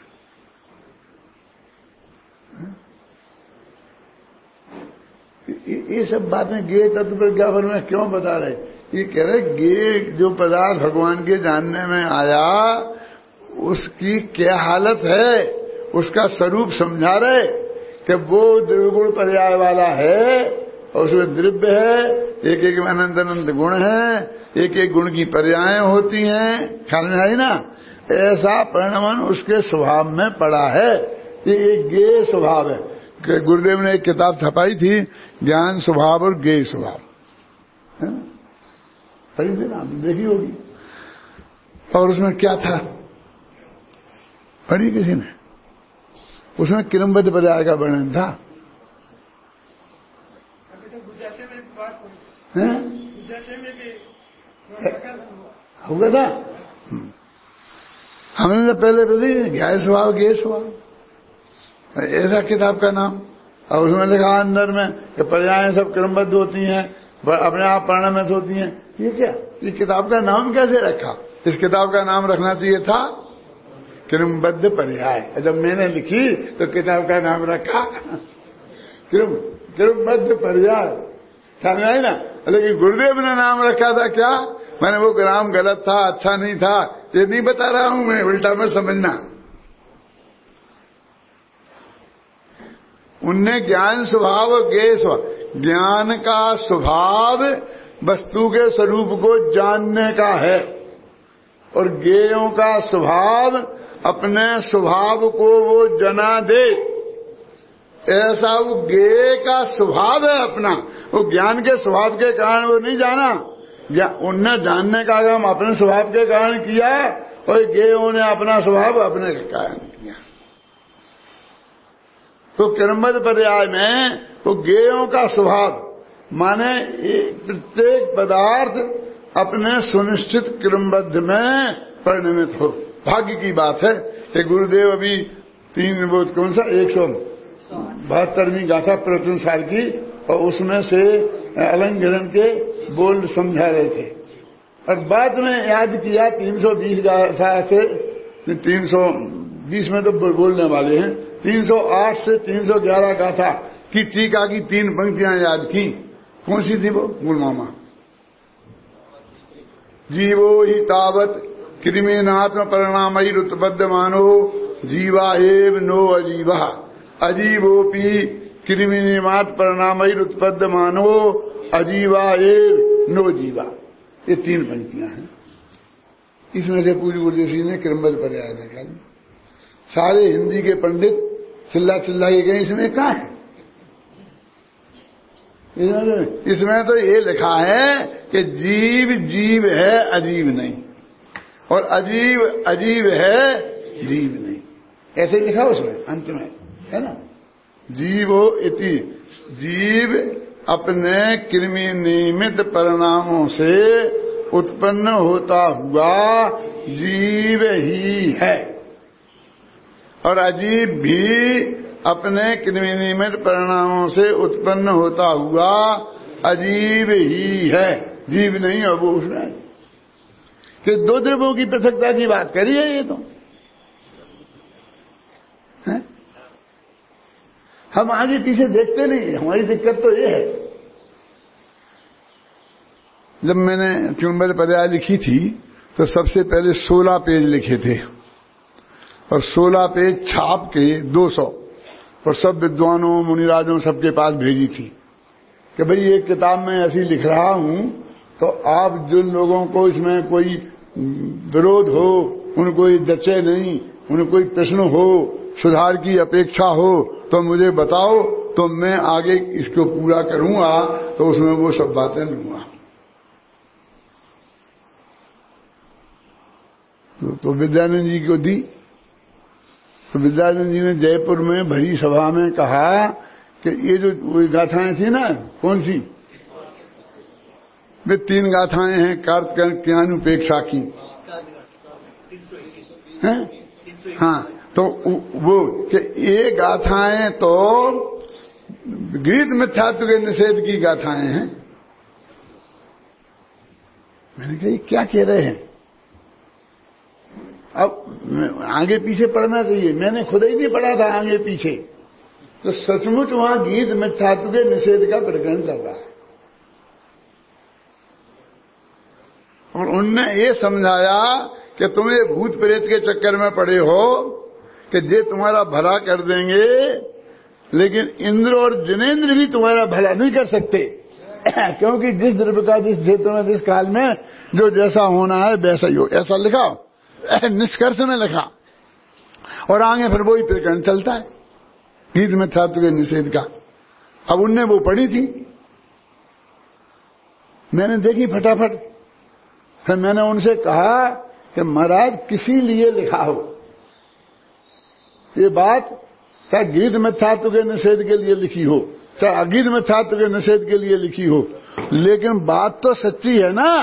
ये सब बातें गे तत्व पर क्या में क्यों बता रहे? ये कह रहे गे जो पदार्थ भगवान के जानने में आया उसकी क्या हालत है, उसका स्वरूप समझा रहे कि वो द्रव्यगुण पर्याय वाला है और उसमें द्रव्य है, एक एक अनंत अनंत गुण है, एक एक गुण की पर्याय होती हैं, ख्याल में आई ना। ऐसा परिणमन उसके स्वभाव में पड़ा है। ये एक गेय स्वभाव है। गुरुदेव ने एक किताब छपाई थी, ज्ञान स्वभाव और गेय स्वभाव, पढ़ी थी ना, देखी होगी। और उसमें क्या था, पढ़ी किसी ने? उसमें किरमबद्ध पर्याय का वर्णन था। होगा था। हमने तो पहले पढ़ी ज्ञान स्वभाव गेय स्वभाव, ऐसा किताब का नाम। और उसमें लिखा अंदर में कि पर्याय सब क्रमबद्ध होती हैं, अपने आप परिणमित होती हैं। ये क्या, ये किताब का नाम कैसे रखा? इस किताब का नाम रखना चाहिए था क्रमबद्ध पर्याय। जब मैंने लिखी तो किताब का नाम रखा क्रम क्रमबद्ध पर्याय, ख्याल में आई ना। लेकिन गुरुदेव ने नाम रखा था क्या? मैंने वो नाम गलत था, अच्छा नहीं था, ये नहीं बता रहा हूं मैं, उल्टा में समझना। उनने ज्ञान स्वभाव और गेय स्वभाव, ज्ञान का स्वभाव वस्तु के स्वरूप को जानने का है, और गेयों का स्वभाव अपने स्वभाव को वो जना दे। ऐसा वो गेय का स्वभाव है अपना, वो ज्ञान के स्वभाव के कारण वो नहीं जाना, या उनने जानने का काम अपने स्वभाव के कारण किया, और गेयों ने अपना स्वभाव अपने के कारण किया। तो क्रमबद्ध पर्याय में वो गेयों का स्वभाव माने प्रत्येक पदार्थ अपने सुनिश्चित क्रमबद्ध में परिणमित हो। भाग्य की बात है कि गुरुदेव अभी तीन वो कौन सा एक सौ बहत्तरवीं गाथा प्रवचन सार की, और उसमें से अलंकरण के बोल समझा रहे थे। और बाद में याद किया तीन सौ बीस गाथा से, तीन सौ बीस में तो बोलने वाले हैं, तीन सौ आठ से तीन सौ ग्यारह गाथा की टीका की तीन पंक्तियां याद की। कौन सी थी वो? गुलमामा जीवो ही तावत कृमिनात्म परिणामयी रुतबद्ध मानो जीवा एव नो अजीवा अजीवोपी कृमिनिमात परिणामयी उत्पद्ध मानो अजीवा एव नो जीवा। ये तीन पंक्तियां हैं। इसमें से पूरी गुरुदेव ने क्रमबद्ध पर्याय देखा। सारे हिंदी के पंडित चिल्ला चिल्ला के गए, इसमें कहा है? इसमें तो ये लिखा है कि जीव जीव है, अजीब नहीं, और अजीब अजीब है, जीव नहीं। ऐसे ही लिखा उसमें अंत में, है ना। जीवो इति, जीव अपने कृमि नियमित परिणामों से उत्पन्न होता हुआ जीव ही है, और अजीब भी अपने कृमि नियमित परिणामों से उत्पन्न होता हुआ अजीब ही है, जीव नहीं है वो। उसमें कि दो द्रव्यों की पृथकता की बात करी है ये तो है? हम आगे पीछे देखते नहीं, हमारी दिक्कत तो ये है। जब मैंने क्रमबद्ध पर्याय लिखी थी तो सबसे पहले सोलह पेज लिखे थे, और सोलह पेज छाप के दो सौ और सब विद्वानों मुनिराजों सबके पास भेजी थी कि भाई ये किताब मैं ऐसी लिख रहा हूं, तो आप जिन लोगों को इसमें कोई विरोध हो, उनको ये जचे नहीं, उनको कोई प्रश्न हो, सुधार की अपेक्षा हो, तो मुझे बताओ, तो मैं आगे इसको पूरा करूंगा, तो उसमें वो सब बातें लूंगा। तो, तो विद्यानंद जी को दी। तो विद्यानंद जी ने जयपुर में भरी सभा में कहा कि ये जो गाथाएं थी ना, कौन सी? वे तीन गाथाएं हैं कार्तिकेयानुपेक्षा की, हैं? हाँ, तो वो कि ये गाथाएं तो गीत मिथ्यात्व के निषेध की गाथाएं हैं। मैंने कहा ये क्या कह रहे हैं? अब आगे पीछे पढ़ना चाहिए, मैंने खुद ही नहीं पढ़ा था आगे पीछे। तो सचमुच वहां गीत मिथ्यात्व के निषेध का प्रकरण चल रहा है, और उनने ये समझाया कि तुम ये भूत प्रेत के चक्कर में पड़े हो कि ये तुम्हारा भला कर देंगे, लेकिन इंद्र और जिनेन्द्र भी तुम्हारा भला नहीं कर सकते। क्योंकि जिस द्रव्य का जिस क्षेत्र में जिस काल में जो जैसा होना है वैसा ही हो, ऐसा लिखा निष्कर्ष में लिखा। और आगे फिर वही प्रकरण चलता है गीत में था तुझे निषेध का। अब उनने वो पढ़ी थी, मैंने देखी फटाफट। फिर मैंने उनसे कहा कि महाराज किसी लिए लिखा हो ये बात, चाहे गीत में था तुझे निषेध के लिए लिखी हो, चाहे अगीत में था तुझे निषेध के लिए लिखी हो, लेकिन बात तो सच्ची है ना।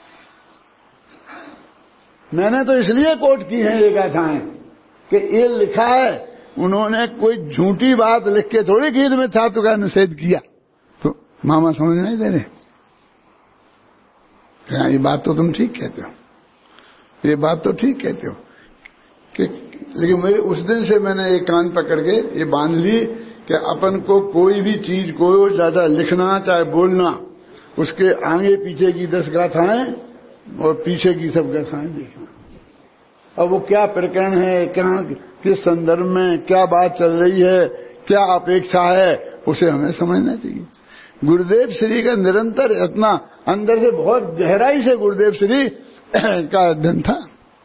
मैंने तो इसलिए कोट की है ये गाथाएं कि ये लिखा है, उन्होंने कोई झूठी बात लिख के थोड़ी गीत में था तुझे निषेध किया। तो मामा समझ नहीं दे रहे, ये बात तो तुम ठीक कहते हो, ये बात तो ठीक कहते हो कि, लेकिन मेरे उस दिन से मैंने एक कान पकड़ के ये बांध ली कि अपन को कोई भी चीज को ज्यादा लिखना चाहे बोलना, उसके आगे पीछे की दस गाथाएं और पीछे की सब गाथाएं देखना। अब वो क्या प्रकरण है, क्या किस संदर्भ में क्या बात चल रही है, क्या अपेक्षा है, उसे हमें समझना चाहिए। गुरुदेव श्री का निरंतर इतना अंदर से बहुत गहराई से गुरुदेव श्री का अध्ययन था।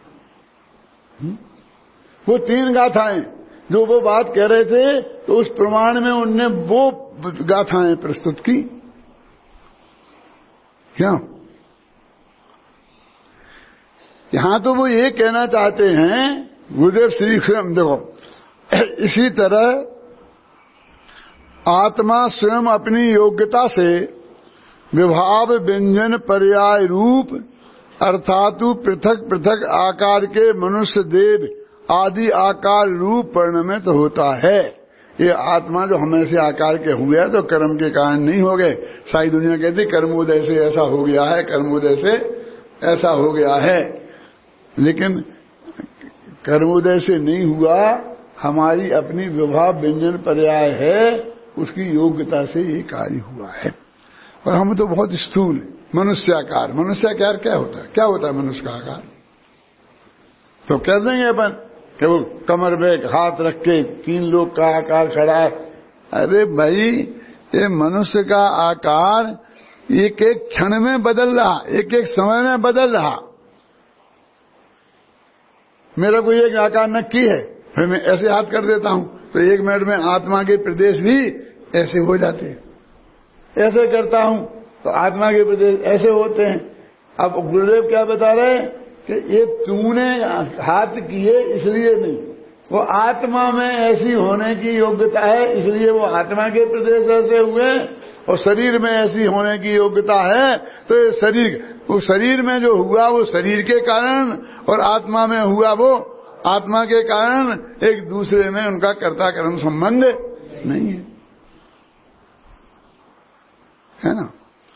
वो तीन गाथाएं जो वो बात कह रहे थे, तो उस प्रमाण में उनने वो गाथाएं प्रस्तुत की। क्या यहां तो वो ये कहना चाहते हैं गुरुदेव श्री स्वयं, देखो इसी तरह आत्मा स्वयं अपनी योग्यता से विभाव व्यंजन पर्याय रूप अर्थात पृथक पृथक आकार के मनुष्य देव आदि आकार रूप परिणमित तो होता है। ये आत्मा जो हमेशा आकार के हुए तो कर्म के कारण नहीं हो गए। सारी दुनिया कहती कर्मोदय से ऐसा हो गया है, कर्मोदय से ऐसा हो गया है, लेकिन कर्मोदय से नहीं हुआ, हमारी अपनी विभाव व्यंजन पर्याय है, उसकी योग्यता से ये कार्य हुआ है। और हम तो बहुत स्थूल मनुष्याकार, मनुष्याकार क्या होता है, क्या होता है मनुष्य का आकार? तो कह देंगे अपन कि वो कमर पे हाथ रख के तीन लोग का आकार खड़ा है। अरे भाई, ये मनुष्य का आकार एक एक क्षण में बदल रहा, एक एक समय में बदल रहा। मेरा कोई एक आकार नक्की है, फिर मैं ऐसे हाथ कर देता हूं तो एक मिनट में आत्मा के प्रदेश भी ऐसे हो जाते हैं। ऐसे करता हूं तो आत्मा के प्रदेश ऐसे होते हैं। अब गुरुदेव क्या बता रहे हैं कि ये तूने हाथ किए इसलिए नहीं, वो आत्मा में ऐसी होने की योग्यता है, इसलिए वो आत्मा के प्रदेश ऐसे हुए, और शरीर में ऐसी होने की योग्यता है तो ये शरीर, वो शरीर में जो हुआ वो शरीर के कारण, और आत्मा में हुआ वो आत्मा के कारण। एक दूसरे में उनका कर्ता कर्म संबंध नहीं है, है ना।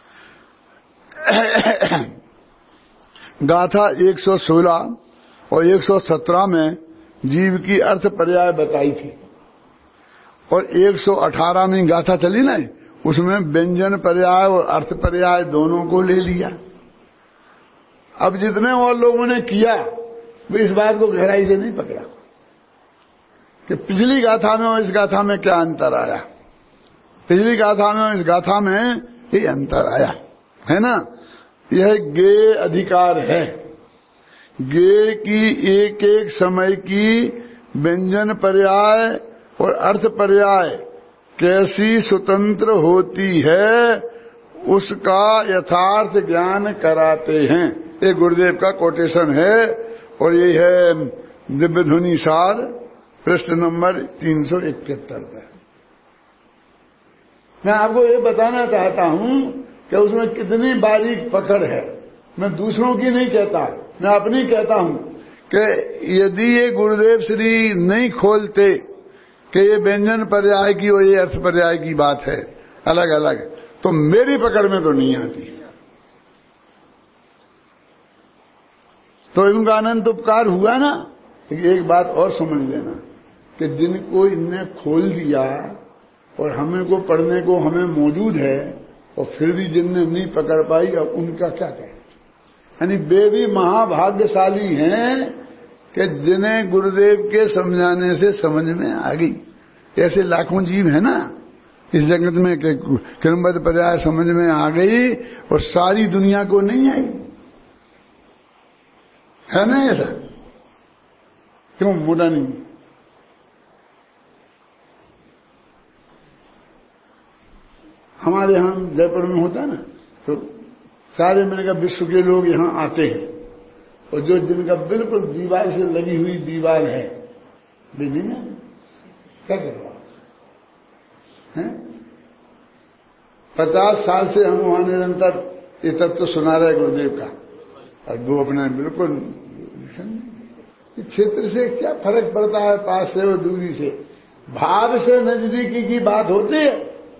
गाथा एक सौ सोलह और एक सौ सत्रह में जीव की अर्थ पर्याय बताई थी, और एक सौ अठारह में गाथा चली ना, उसमें व्यंजन पर्याय और अर्थ पर्याय दोनों को ले लिया। अब जितने और लोगों ने किया वो इस बात को गहराई से नहीं पकड़ा कि पिछली गाथा में और इस गाथा में क्या अंतर आया। पिछली गाथा में और इस गाथा में ये अंतर आया है ना। यह गे अधिकार है, गे की एक एक समय की व्यंजन पर्याय और अर्थ पर्याय कैसी स्वतंत्र होती है, उसका यथार्थ ज्ञान कराते हैं। ये गुरुदेव का कोटेशन है, और ये है दिव्य ध्वनि सार पृष्ठ नंबर तीन सौ इकहत्तर पर। मैं आपको ये बताना चाहता हूं कि उसमें कितनी बारीक पकड़ है। मैं दूसरों की नहीं कहता, मैं अपनी कहता हूं कि यदि ये गुरुदेव श्री नहीं खोलते कि ये व्यंजन पर्याय की और ये अर्थ पर्याय की बात है अलग अलग, तो मेरी पकड़ में तो नहीं आती। तो इनका अनंत उपकार हुआ ना। एक बात और समझ लेना कि जिनको इनने खोल दिया और हमें को पढ़ने को हमें मौजूद है, और फिर भी जिनने नहीं पकड़ पाई, अब उनका क्या कहें। यानी वे भी महाभाग्यशाली हैं कि जिन्हें गुरुदेव के समझाने से समझ में आ गई। ऐसे लाखों जीव है ना, इस जगत में क्रमबद्ध पर्याय समझ में आ गई और सारी दुनिया को नहीं आई, है ना ऐसा? क्यों मोटा नहीं? हमारे यहां जयपुर में होता है ना, तो सारे मैंने कहा विश्व के लोग यहां आते हैं, और जो जिनका बिल्कुल दीवार से लगी हुई दीवार है, नहीं ना, क्या करो हैं? पचास साल से हम वहां निरंतर ये तत्व तो सुना रहे गुरुदेव का, और वो अपने बिल्कुल क्षेत्र से क्या फर्क पड़ता है, पास से और दूरी से, भाव से नजदीकी की बात होती है।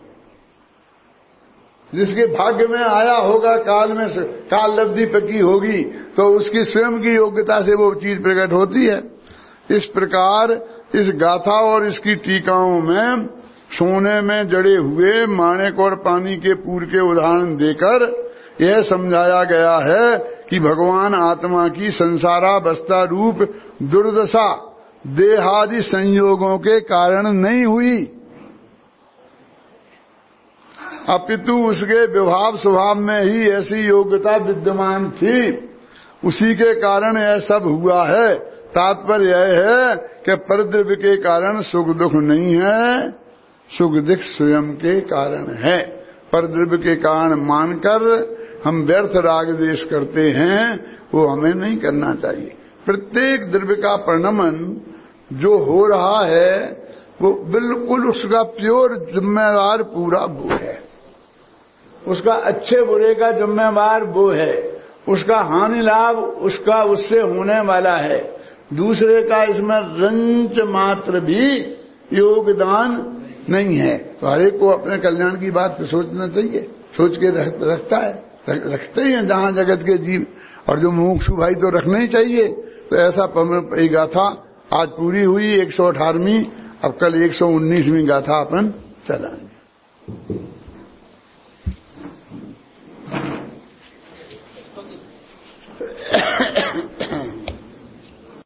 जिसके भाग्य में आया होगा, काल में काल लब्धि पकी होगी, तो उसकी स्वयं की योग्यता से वो चीज प्रकट होती है। इस प्रकार इस गाथा और इसकी टीकाओं में सोने में जड़े हुए माणिक और पानी के पूर के उदाहरण देकर यह समझाया गया है कि भगवान आत्मा की संसारावस्था रूप दुर्दशा देहादि संयोगों के कारण नहीं हुई, अपितु उसके विभाव स्वभाव में ही ऐसी योग्यता विद्यमान थी, उसी के कारण यह सब हुआ है। तात्पर्य यह है कि परद्रव्य के कारण सुख दुख नहीं है, सुख दुख स्वयं के कारण है। परद्रव्य के कारण मानकर हम व्यर्थ राग द्वेष करते हैं, वो हमें नहीं करना चाहिए। प्रत्येक द्रव्य का परिणमन जो हो रहा है वो बिल्कुल उसका प्योर जिम्मेदार पूरा वो है, उसका अच्छे बुरे का जिम्मेवार वो है, उसका हानि लाभ उसका उससे होने वाला है, दूसरे का इसमें रंच मात्र भी योगदान नहीं है। तो हर एक को अपने कल्याण की बात सोचना चाहिए, सोच के रख, रखता है रख, रखते ही हैं जहां जगत के जीव, और जो मुमुक्षु भाई तो रखना ही चाहिए। तो ऐसा गाथा आज पूरी हुई एक सौ अठारहवीं, अब कल एक सौ उन्नीसवीं गाथा अपन चलाएंगे।